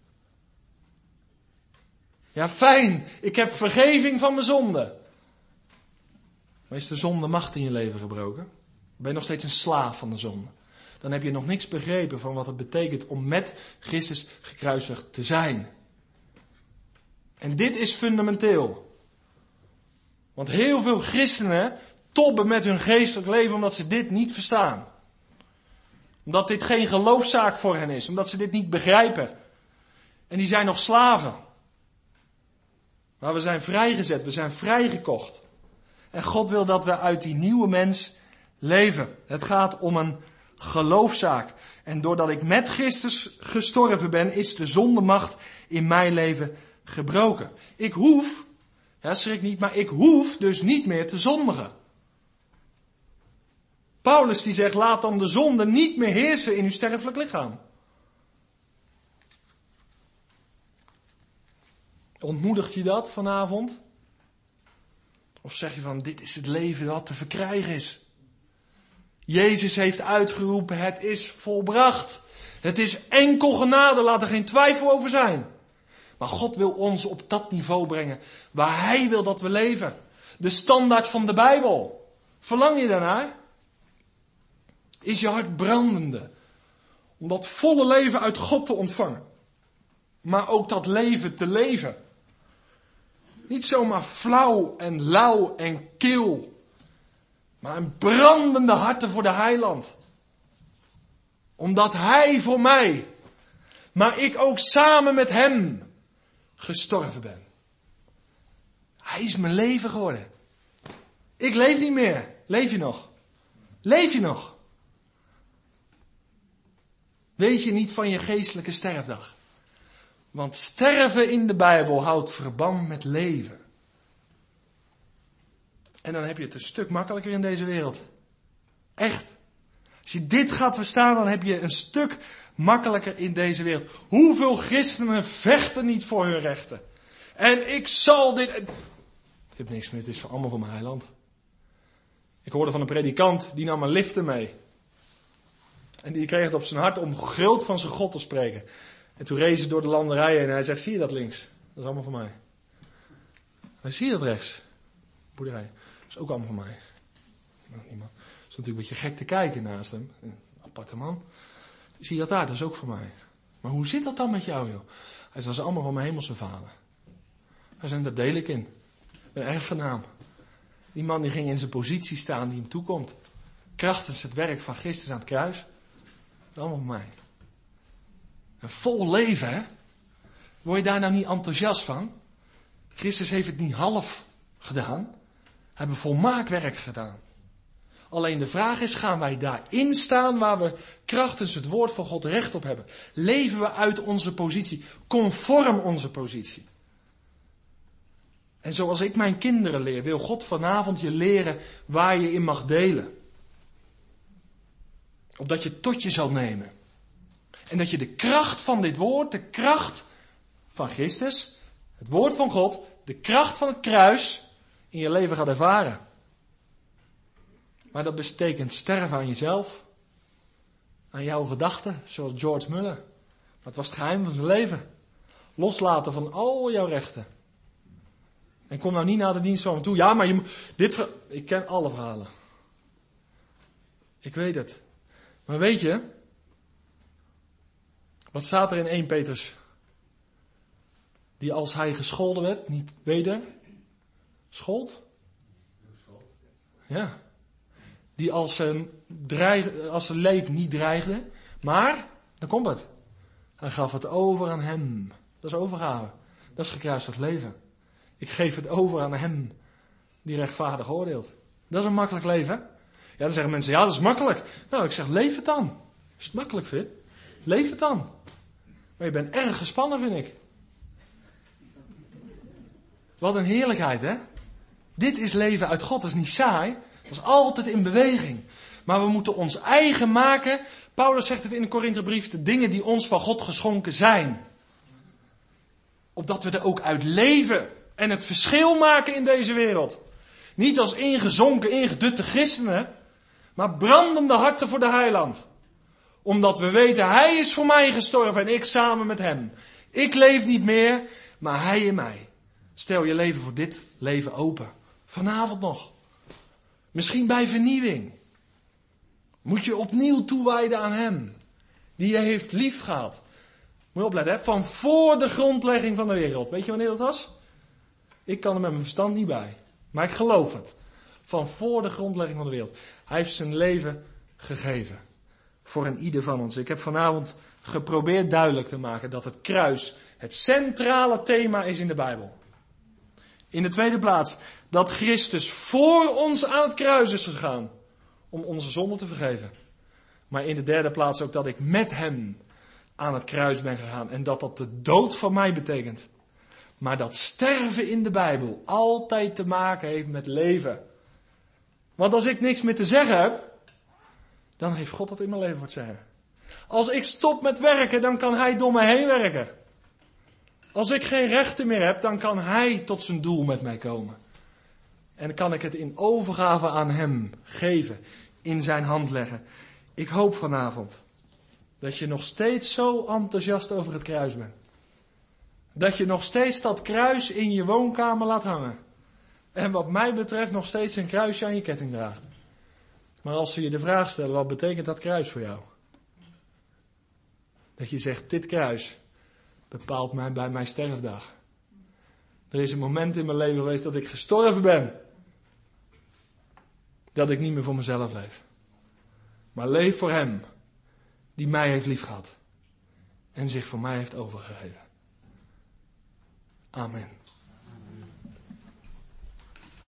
Ja, fijn, ik heb vergeving van mijn zonde. Maar is de zonde macht in je leven gebroken? Ben je nog steeds een slaaf van de zonde? Dan heb je nog niks begrepen van wat het betekent om met Christus gekruisigd te zijn. En dit is fundamenteel. Want heel veel christenen tobben met hun geestelijk leven omdat ze dit niet verstaan. Omdat dit geen geloofszaak voor hen is. Omdat ze dit niet begrijpen. En die zijn nog slaven. Maar we zijn vrijgezet. We zijn vrijgekocht. En God wil dat we uit die nieuwe mens leven. Het gaat om een geloofszaak. En doordat ik met Christus gestorven ben, is de zondemacht in mijn leven gebroken. Ik hoef, schrik niet, maar ik hoef dus niet meer te zondigen. Paulus die zegt, laat dan de zonde niet meer heersen in uw sterfelijk lichaam. Ontmoedigt je dat vanavond? Of zeg je van, dit is het leven wat te verkrijgen is. Jezus heeft uitgeroepen, het is volbracht. Het is enkel genade, laat er geen twijfel over zijn. Maar God wil ons op dat niveau brengen waar Hij wil dat we leven. De standaard van de Bijbel. Verlang je daarnaar? Is je hart brandende om dat volle leven uit God te ontvangen. Maar ook dat leven te leven. Niet zomaar flauw en lauw en kil. Maar een brandende harten voor de heiland. Omdat Hij voor mij, maar ik ook samen met Hem gestorven ben. Hij is mijn leven geworden. Ik leef niet meer. Leef je nog? Leef je nog? Weet je niet van je geestelijke sterfdag? Want sterven in de Bijbel houdt verband met leven. En dan heb je het een stuk makkelijker in deze wereld. Echt. Als je dit gaat verstaan, dan heb je een stuk makkelijker in deze wereld. Hoeveel christenen vechten niet voor hun rechten? En ik zal dit... Ik heb niks meer, het is allemaal van mijn heiland. Ik hoorde van een predikant, die nam een lifter mee. En die kreeg het op zijn hart om groot van zijn God te spreken. En toen reed ze door de landerijen en hij zegt, zie je dat links? Dat is allemaal van mij. Maar zie je dat rechts? Boerderij. Dat is ook allemaal van mij. Niemand. Dat is natuurlijk een beetje gek te kijken naast hem. Een aparte man. Zie je dat daar? Dat is ook van mij. Maar hoe zit dat dan met jou, joh? Hij zegt, dat is allemaal van mijn hemelse vader. Hij zei, daar deel ik in. Een erfgenaam. Die man die ging in zijn positie staan die hem toekomt. Krachtens het werk van Christus aan het kruis. Dat is allemaal van mij. Een vol leven, hè? Word je daar nou niet enthousiast van? Christus heeft het niet half gedaan. Hij heeft een volmaakt werk gedaan. Alleen de vraag is, gaan wij daarin staan waar we krachtens het woord van God recht op hebben? Leven we uit onze positie, conform onze positie? En zoals ik mijn kinderen leer, wil God vanavond je leren waar je in mag delen. Opdat je het tot je zal nemen. En dat je de kracht van dit woord, de kracht van Christus, het woord van God, de kracht van het kruis in je leven gaat ervaren. Maar dat betekent sterven aan jezelf, aan jouw gedachten, zoals George Muller. Maar het was het geheim van zijn leven. Loslaten van al jouw rechten. En kom nou niet naar de dienst van me toe. Ja, maar je moet ik ken alle verhalen. Ik weet het. Maar weet je, wat staat er in 1 Petrus? Die als hij gescholden werd, niet weder schold? Ja. Die als zijn leed niet dreigde. Maar, dan komt het. Hij gaf het over aan hem. Dat is overgave. Dat is gekruisigd leven. Ik geef het over aan hem die rechtvaardig oordeelt. Dat is een makkelijk leven. Ja, dan zeggen mensen, ja, dat is makkelijk. Nou, ik zeg, leef het dan. Als je het makkelijk vindt, leef het dan. Maar je bent erg gespannen, vind ik. Wat een heerlijkheid, hè? Dit is leven uit God. Dat is niet saai. Dat is altijd in beweging. Maar we moeten ons eigen maken. Paulus zegt het in de Korinthebrief, de dingen die ons van God geschonken zijn. Opdat we er ook uit leven. En het verschil maken in deze wereld. Niet als ingezonken, ingedutte christenen. Maar brandende harten voor de heiland. Omdat we weten, hij is voor mij gestorven en ik samen met hem. Ik leef niet meer, maar hij in mij. Stel je leven voor dit leven open. Vanavond nog. Misschien bij vernieuwing. Moet je opnieuw toewijden aan hem. Die je heeft lief gehad. Moet je opletten, hè? Van voor de grondlegging van de wereld. Weet je wanneer dat was? Ik kan er met mijn verstand niet bij. Maar ik geloof het. Van voor de grondlegging van de wereld. Hij heeft zijn leven gegeven. Voor een ieder van ons. Ik heb vanavond geprobeerd duidelijk te maken dat het kruis het centrale thema is in de Bijbel. In de tweede plaats dat Christus voor ons aan het kruis is gegaan. Om onze zonde te vergeven. Maar in de derde plaats ook dat ik met hem aan het kruis ben gegaan. En dat dat de dood van mij betekent. Maar dat sterven in de Bijbel altijd te maken heeft met leven. Want als ik niks meer te zeggen heb, dan heeft God dat in mijn leven voor te zeggen. Als ik stop met werken, dan kan hij door mij heen werken. Als ik geen rechten meer heb, dan kan hij tot zijn doel met mij komen. En dan kan ik het in overgave aan hem geven, in zijn hand leggen. Ik hoop vanavond dat je nog steeds zo enthousiast over het kruis bent. Dat je nog steeds dat kruis in je woonkamer laat hangen. En wat mij betreft nog steeds een kruisje aan je ketting draagt. Maar als ze je de vraag stellen, wat betekent dat kruis voor jou? Dat je zegt, dit kruis bepaalt mij bij mijn sterfdag. Er is een moment in mijn leven geweest dat ik gestorven ben. Dat ik niet meer voor mezelf leef. Maar leef voor hem die mij heeft liefgehad. En zich voor mij heeft overgegeven. Amen.